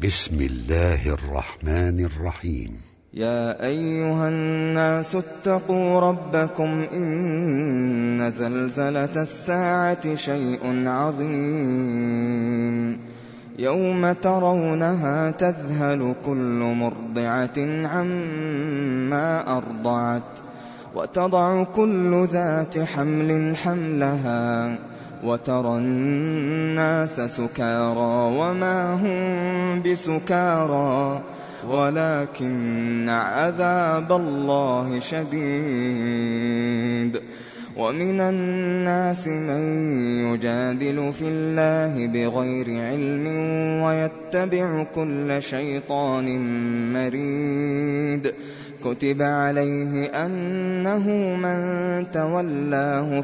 بسم الله الرحمن الرحيم. يا أيها الناس اتقوا ربكم إن زلزلة الساعة شيء عظيم يوم ترونها تذهل كل مرضعة عما أرضعت وتضع كل ذات حمل حملها وترى الناس سكارى وما هم بسكارى ولكن عذاب الله شديد. ومن الناس من يجادل في الله بغير علم ويتبع كل شيطان مريد. كتب عليه أنه من تولاه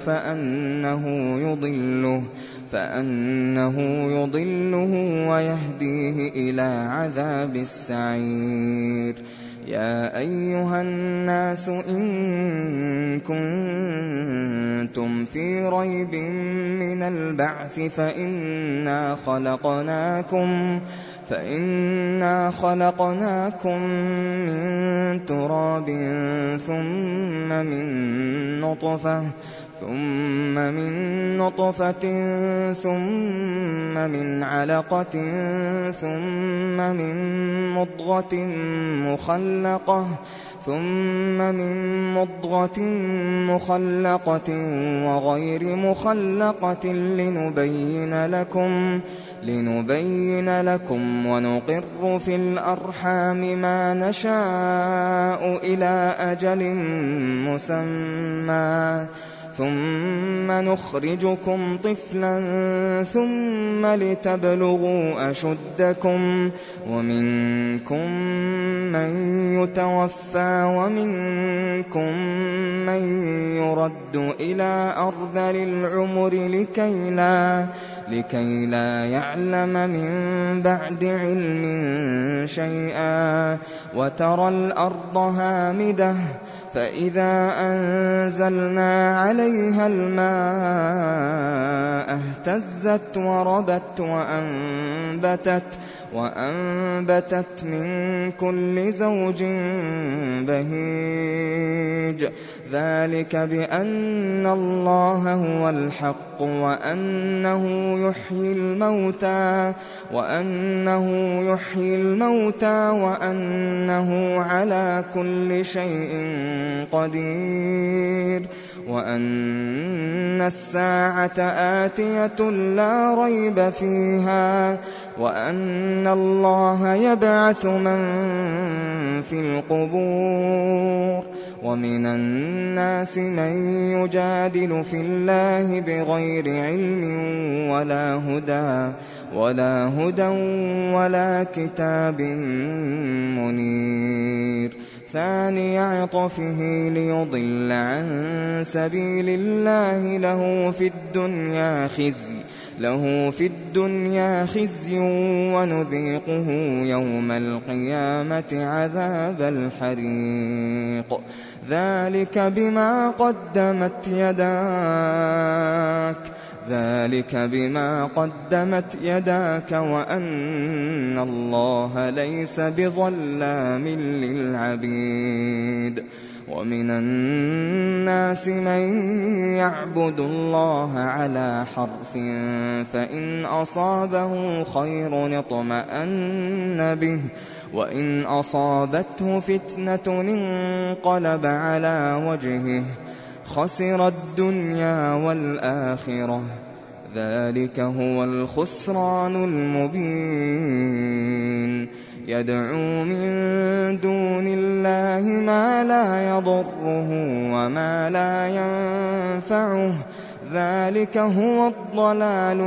فأنه يضله ويهديه إلى عذاب السعير. يا أيها الناس إن كنتم في ريب من البعث فإنا خلقناكم من تراب ثم من نطفة ثم من علقة ثم من مضغة مخلقة وغير مخلقة لنبين لكم ونقر في الأرحام ما نشاء إلى أجل مسمى ثم نخرجكم طفلا ثم لتبلغوا أشدكم ومنكم من يتوفى ومنكم من يرد إلى أرذل العمر لكي لا يعلم من بعد علم شيئا. وترى الأرض هامدة فإذا أنزلنا عليها الماء اهتزت وربت وأنبتت من كل زوج بهيج. ذلك بأن الله هو الحق وأنه يحيي الموتى وأنه على كل شيء قدير وأن الساعة آتية لا ريب فيها وأن الله يبعث من في القبور. ومن الناس من يجادل في الله بغير علم ولا هدى ولا كتاب منير. ثاني عطفه ليضل عن سبيل الله له في الدنيا خزي ونذيقه يوم القيامة عذاب الحريق. ذلك بما قدمت يداك وأن الله ليس بظلام للعبيد. ومن الناس من يعبد الله على حرف فإن أصابه خير اطمأن به وإن أصابته فتنة انقلب على وجهه خسر الدنيا والآخرة. ذلك هو الخسران المبين. يدعو من دون الله ما لا يضره وما لا ينفعه ذلك هو الضلال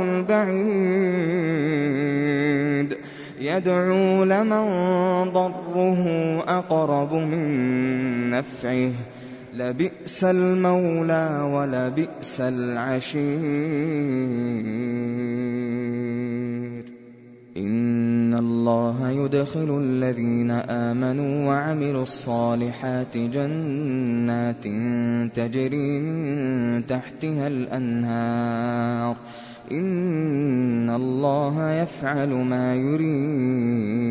البعيد. يدعو لمن ضره أقرب من نفعه لبئس المولى ولبئس العشير. إن الله يدخل الذين آمنوا وعملوا الصالحات جنات تجري من تحتها الأنهار إن الله يفعل ما يريد.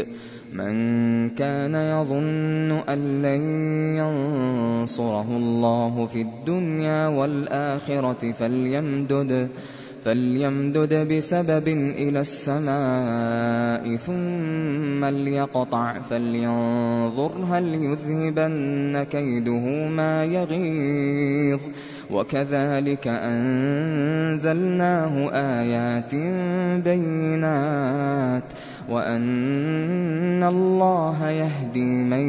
من كان يظن أن لن ينصره الله في الدنيا والآخرة فليمدد بسبب إلى السماء ثم ليقطع فلينظر هل يذهبن كيده ما يغيظ وكذلك أنزلناه آيات بينات وأن الله يهدي من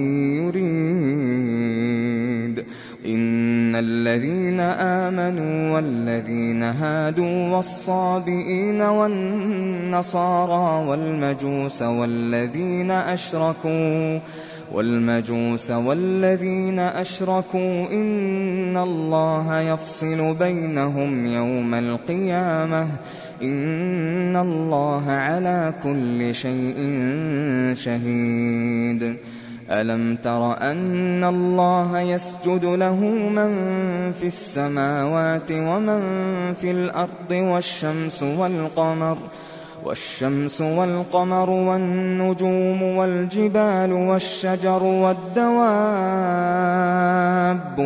يريد إن الذين آمنوا والذين هادوا والصابئين والنصارى والمجوس والذين أشركوا إن الله يفصل بينهم يوم القيامة إن الله على كل شيء شهيد ألم تر أن الله يسجد له من في السماوات ومن في الأرض والشمس والقمر والنجوم والجبال والشجر والدواب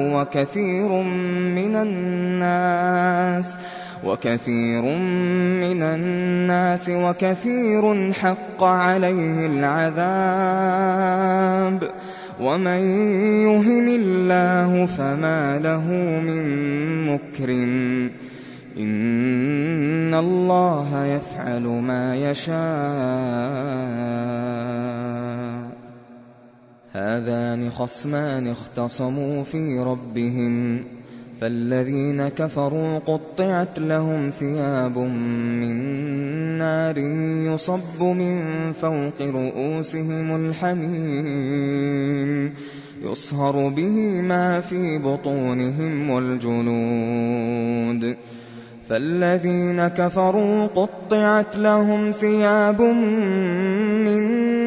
وكثير من الناس وكثير حق عليه العذاب ومن يهن الله فما له من مكرم إن الله يفعل ما يشاء هذان خصمان اختصموا في ربهم فالذين كفروا قطعت لهم ثياب من نار يصب من فوق رؤوسهم الحميم يصهر به ما في بطونهم والجلود فالذين كفروا قطعت لهم ثياب من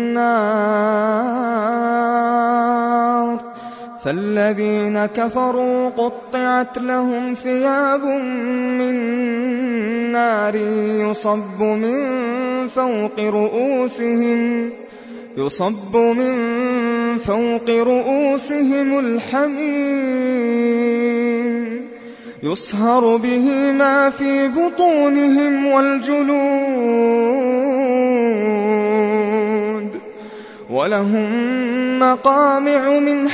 نار يصب من فوق رؤوسهم الحميم يصهر به ما في بطونهم والجلود ولهم مقامع من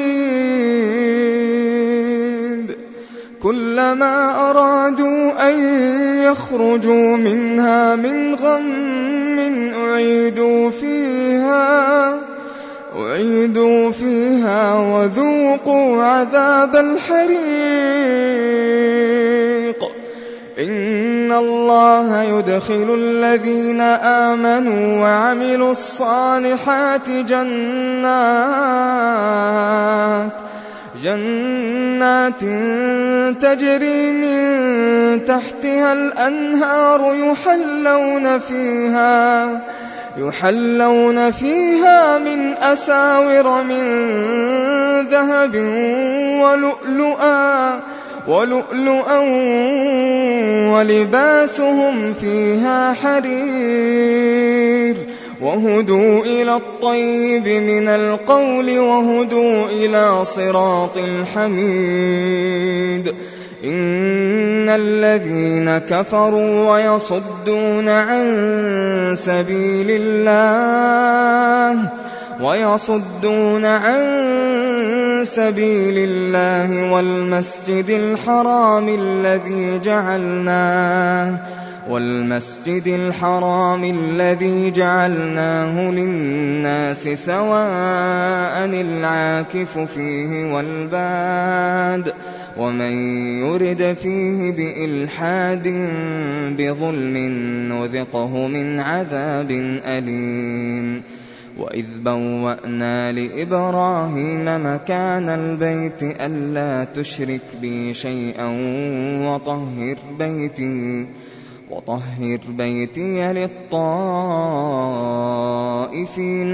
حديد كلما أرادوا أن يخرجوا منها من غم أعيدوا فيها وذوقوا عذاب الحريق إن الله يدخل الذين آمنوا وعملوا الصالحات جنات تجري من تحتها الأنهار يحلون فيها من أساور من ذهب ولؤلؤا ولباسهم فيها حرير وهدوا إلى الطيب من القول وهدوا إلى صراط الحميد إن الذين كفروا ويصدون عن سبيل الله والمسجد الحرام الذي جعلناه للناس سواء العاكف فيه والباد ومن يرد فيه بإلحاد بظلم نذقه من عذاب أليم وإذ بوأنا لإبراهيم مكان البيت ألا تشرك بي شيئا وطهر بيتي للطائفين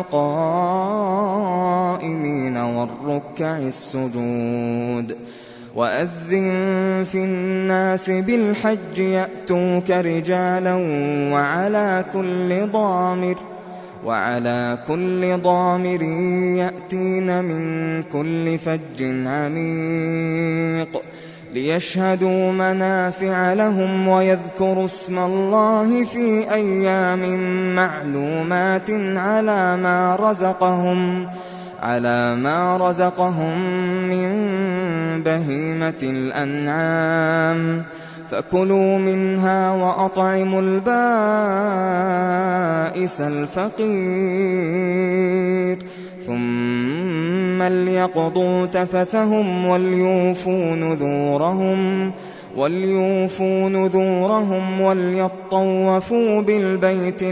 والقائمين والركع السجود وأذن في الناس بالحج يأتوك رجالا وعلى كل ضامر يأتين من كل فج عميق ليشهدوا منافع لهم ويذكروا اسم الله في أيام معلومات على ما رزقهم من بهيمة الأنعام فكلوا منها وأطعموا البائس الفقير ثم ليقضوا تفثهم وليوفوا نذورهم وليطوفوا بالبيت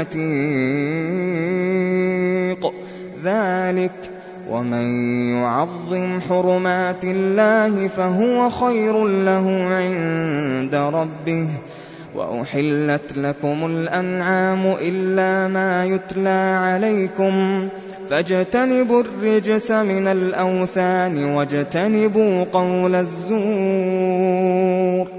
العتيق ذلك ومن يعظم حرمات الله فهو خير له عند ربه وأحلت لكم الأنعام إلا ما يتلى عليكم فاجتنبوا الرجس من الأوثان واجتنبوا قول الزور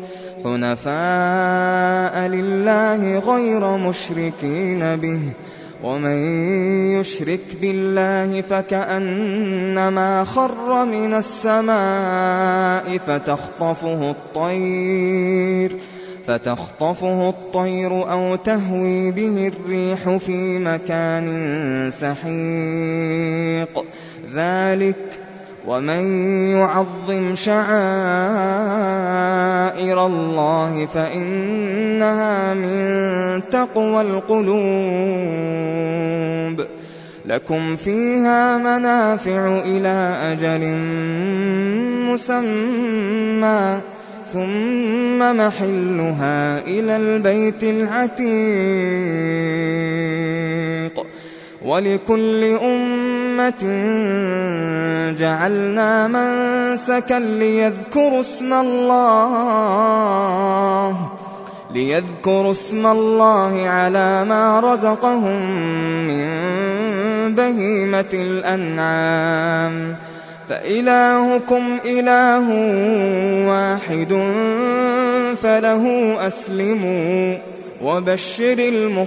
حنفاء لله غير مشركين به ومن يشرك بالله فكأنما خر من السماء فتخطفه الطير أو تهوي به الريح في مكان سحيق ذلك ومن يعظم شعائر الله فإنها من تقوى القلوب لكم فيها منافع إلى أجل مسمى ثم محلها إلى البيت العتيق ولكل أمة جعلنا منسكا ليذكروا اسم الله على ما رزقهم من بهيمة الأنعام فإلهكم إله واحد فله أسلموا وبشر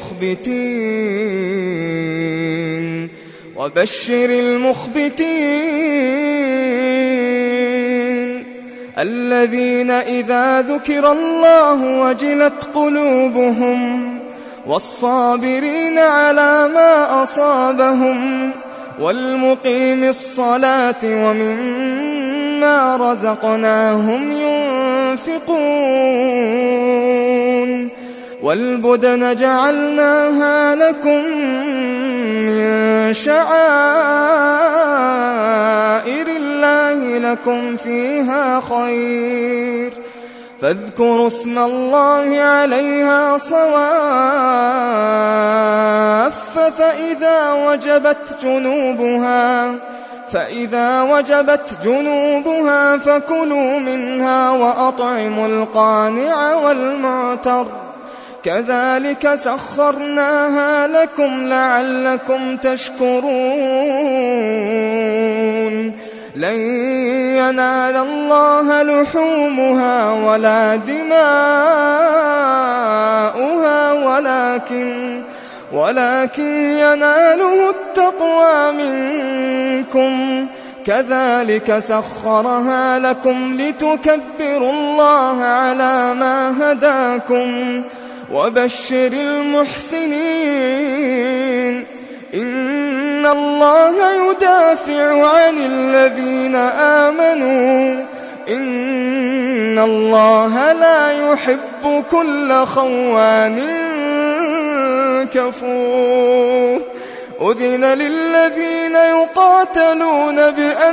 المخبتين الذين إذا ذكر الله وجلت قلوبهم والصابرين على ما أصابهم والمقيم الصلاة ومما رزقناهم ينفقون والبدن جعلناها لكم من شعائر الله لكم فيها خير فاذكروا اسم الله عليها صواف فإذا وجبت جنوبها فكلوا منها وأطعموا القانع والمعتر كذلك سخرناها لكم لعلكم تشكرون لن ينال الله لحومها ولا دماؤها ولكن يناله التقوى منكم كذلك سخرها لكم لتكبروا الله على ما هداكم وبشر المحسنين إن الله يدافع عن الذين آمنوا إن الله لا يحب كل خوان كفور أذن للذين يقاتلون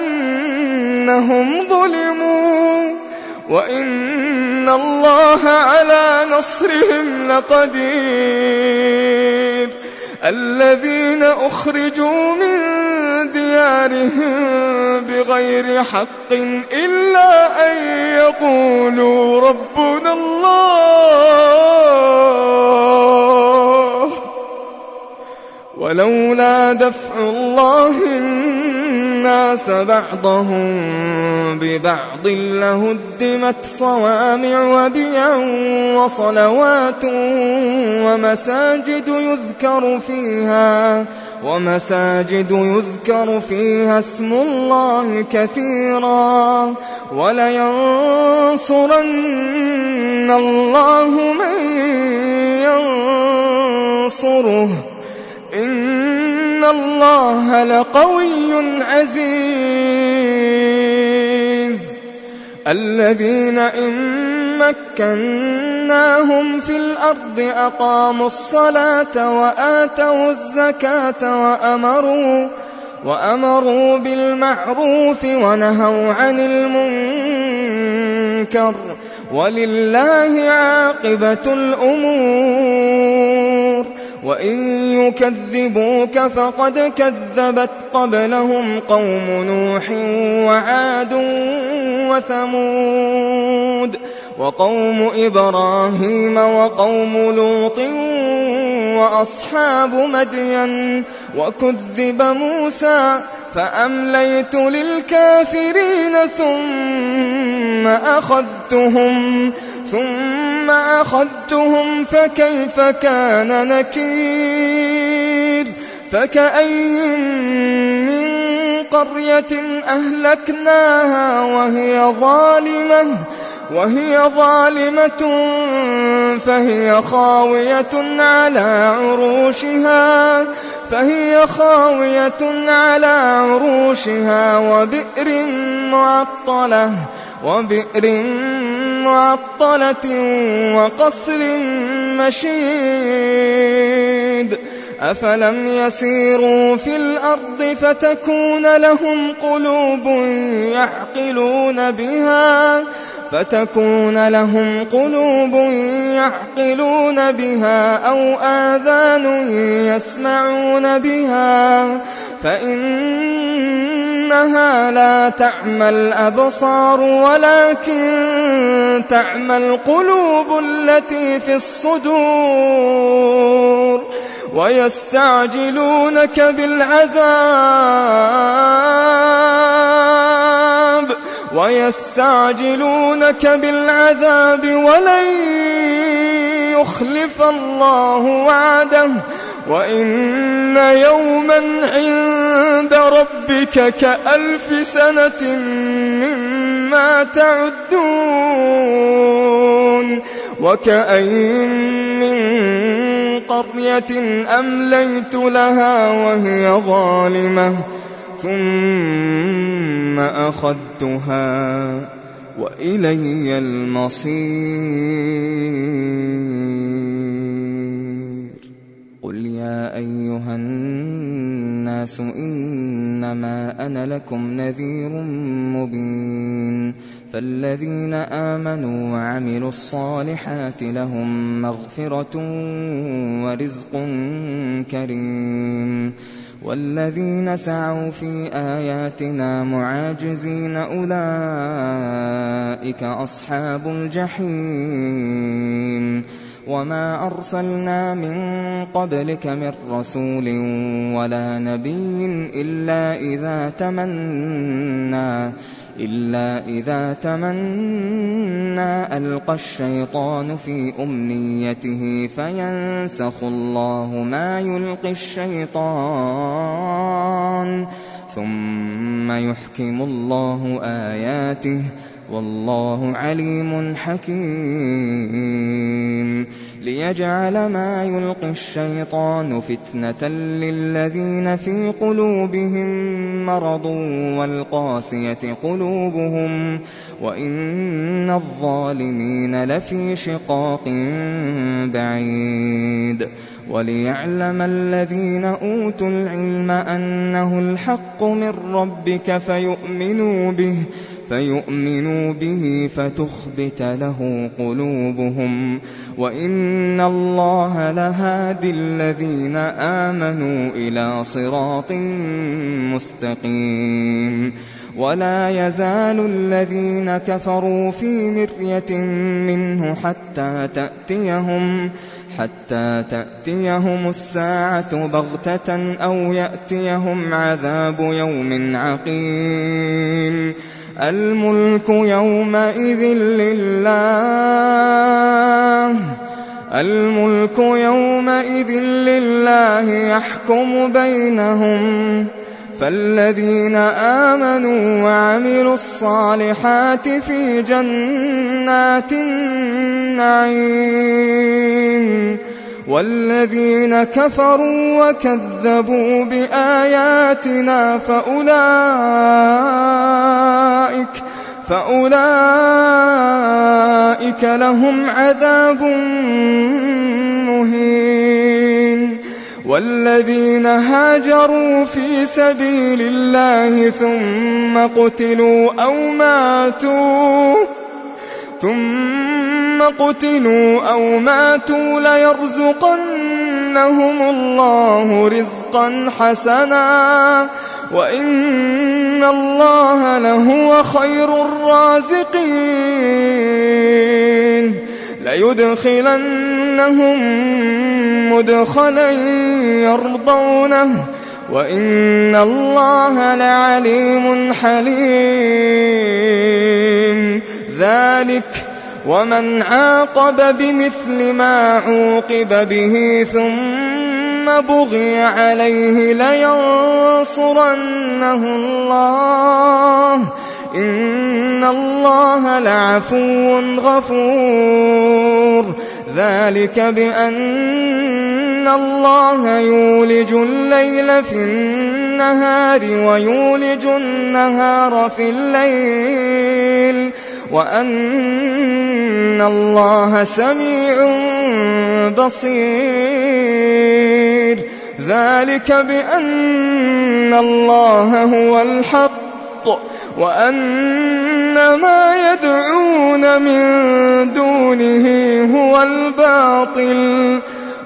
بأنهم ظلموا وإن الله على نصرهم لقدير الذين أخرجوا من ديارهم بغير حق إلا أن يقولوا ربنا الله ولولا دفع الله الناس بعضهم ببعض لهدمت صوامع وبيع وصلوات ومساجد يذكر فيها اسم الله كثيرا ولينصرن الله من ينصره إن الله لقوي عزيز. الذين إن مكناهم في الأرض أقاموا الصلاة وآتوا الزكاة وأمروا بالمعروف ونهوا عن المنكر ولله عاقبة الأمور. وإن يكذبوك فقد كذبت قبلهم قوم نوح وعاد وثمود وقوم إبراهيم وقوم لوط وأصحاب مدين وكذب موسى فأمليت للكافرين ثم أخذتهم فكيف كان نكير. فكأين من قرية أهلكناها وهي ظالمة فهي خاوية على عروشها وبئر معطلة وقصر مشيد. أفلم يسيروا في الأرض فتكون لهم قلوب يعقلون بها أو آذان يسمعون بها فإنها لا تعمى الأبصار ولكن تعمى القلوب التي في الصدور. ويستعجلونك بالعذاب ولن يخلف الله وعده وإن يوما عند ربك كألف سنة مما تعدون. وكأين من قرية أمليت لها وهي ظالمة ثم أخذتها وإلي المصير. قل يا أيها الناس إنما أنا لكم نذير مبين. فالذين آمنوا وعملوا الصالحات لهم مغفرة ورزق كريم. والذين سعوا في آياتنا معاجزين أولئك أصحاب الجحيم. وما أرسلنا من قبلك من رسول ولا نبي إلا إذا تمنى ألقى الشيطان في أمنيته فينسخ الله ما يلقي الشيطان ثم يحكم الله آياته والله عليم حكيم. ليجعل ما يلقي الشيطان فتنة للذين في قلوبهم مرض والقاسية قلوبهم وإن الظالمين لفي شقاق بعيد. وليعلم الذين أوتوا العلم أنه الحق من ربك فيؤمنوا به فتخبت له قلوبهم وإن الله لهادي الذين آمنوا إلى صراط مستقيم. ولا يزال الذين كفروا في مرية منه حتى تأتيهم الساعة بغتة أو يأتيهم عذاب يوم عقيم. الملك يومئذ لله يحكم بينهم، فالذين آمنوا وعملوا الصالحات في جنات النعيم، والذين كفروا وكذبوا بآياتنا فأولئك لهم عذاب مهين. والذين هاجروا في سبيل الله ثم قتلوا أو ماتوا ليرزقنهم الله رزقا حسنا وإن الله لهو خير الرازقين. ليدخلنهم مدخلا يرضونه وإن الله لعليم حليم. ذلك ومن عاقب بمثل ما عوقب به ثم بغي عليه لينصرنه الله إن الله لعفو غفور. ذلك بأن الله يولج الليل في النهار ويولج النهار في الليل وأن الله سميع بصير. ذلك بأن الله هو الحق وأن ما يدعون من دونه هو الباطل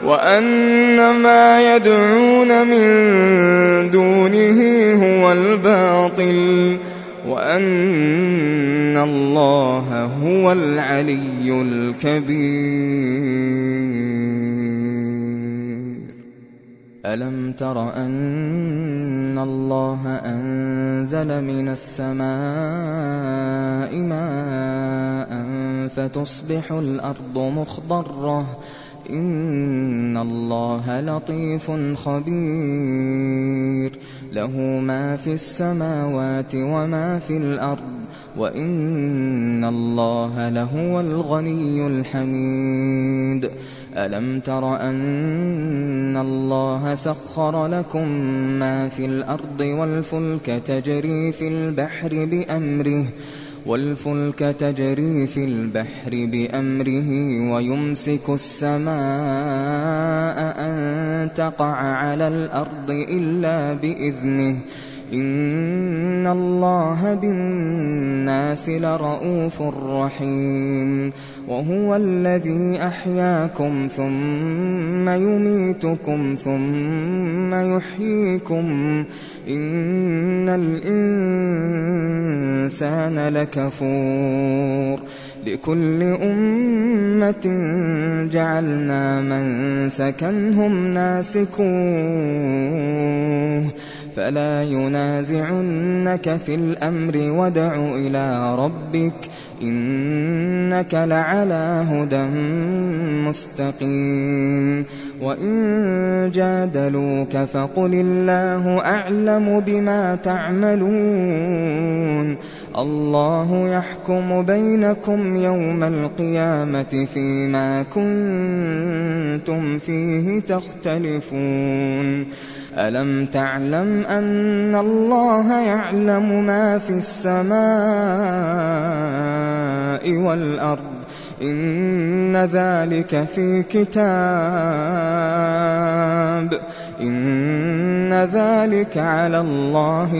وأن الله هو العلي الكبير. ألم تر أن الله أنزل من السماء ماء فتصبح الأرض مخضرة إن الله لطيف خبير. له ما في السماوات وما في الأرض وإن الله لهو الغني الحميد. ألم تر أن الله سخر لكم ما في الأرض والفلك تجري في البحر بأمره ويمسك السماء أن تقع على الأرض إلا بإذنه إن الله بالناس لرءوف رحيم. وهو الذي أحياكم ثم يميتكم ثم يحييكم إن الإنسان لكفور. لكل أمة جعلنا منسكا هم ناسكوه فلا ينازعنك في الأمر وادع إلى ربك إنك لعلى هدى مستقيم. وإن جادلوك فقل الله أعلم بما تعملون الله يحكم بينكم يوم القيامة فيما كنتم فيه تختلفون. ألم تعلم أن الله يعلم ما في السماء والأرض إن ذلك في كتاب إن ذلك على الله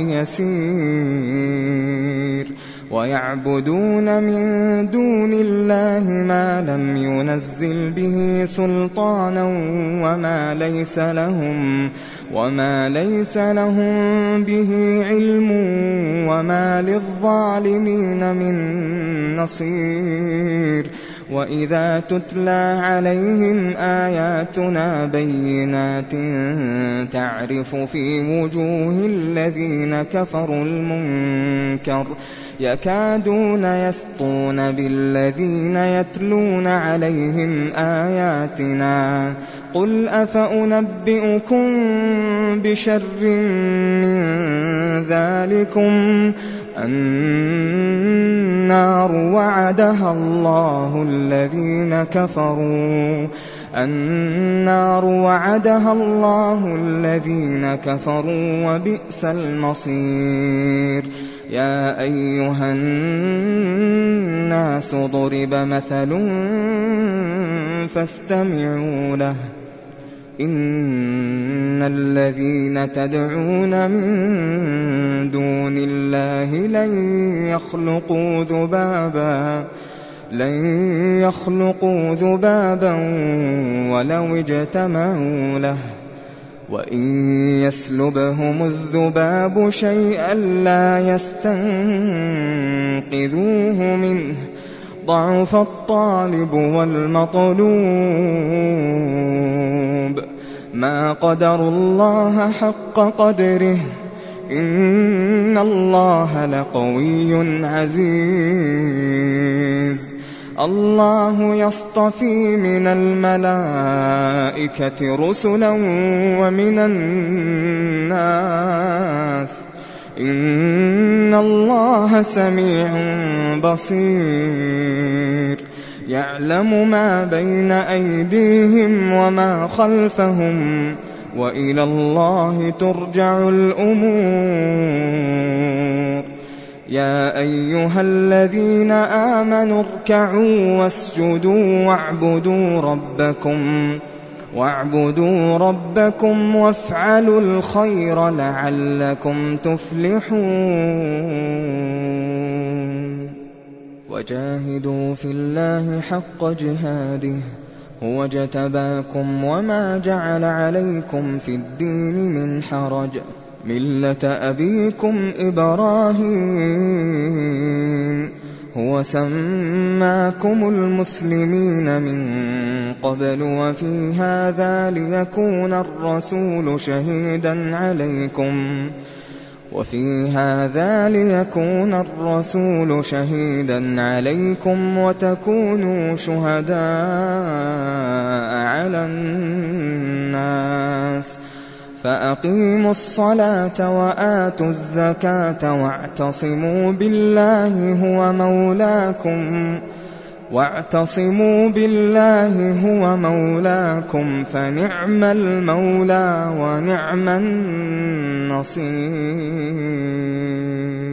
يسير. ويعبدون من دون الله ما لم ينزل به سلطانا وما ليس لهم به علم وما للظالمين من نصير. وإذا تتلى عليهم آياتنا بينات تعرف في وجوه الذين كفروا المنكر يكادون يسطون بالذين يتلون عليهم آياتنا قل أفأنبئكم بشر من ذلكم النار وعدها الله الذين كفروا وبئس المصير يا أيها الناس ضرب مثل فاستمعوا له إن الذين تدعون من دون الله لن يخلقوا ذبابا ولو اجتمعوا له وإن يسلبهم الذباب شيئا لا يستنقذوه منه ضعف الطالب والمطلوب ما قدروا الله حق قدره إن الله لقوي عزيز الله يصطفي من الملائكة رسلا ومن الناس إن الله سميع بصير يعلم ما بين أيديهم وما خلفهم وإلى الله ترجع الأمور يا أيها الذين آمنوا اركعوا واسجدوا واعبدوا ربكم وافعلوا الخير لعلكم تفلحون وجاهدوا في الله حق جهاده هو اجتباكم وما جعل عليكم في الدين من حرج ملة أبيكم إبراهيم هو سماكم المسلمين من قبل وفي هذا ليكون الرسول شهيدا عليكم وتكونوا شهداء على الناس فأقيموا الصلاة وآتوا الزكاة واعتصموا بالله هو مولاكم فنعم المولى ونعم النصير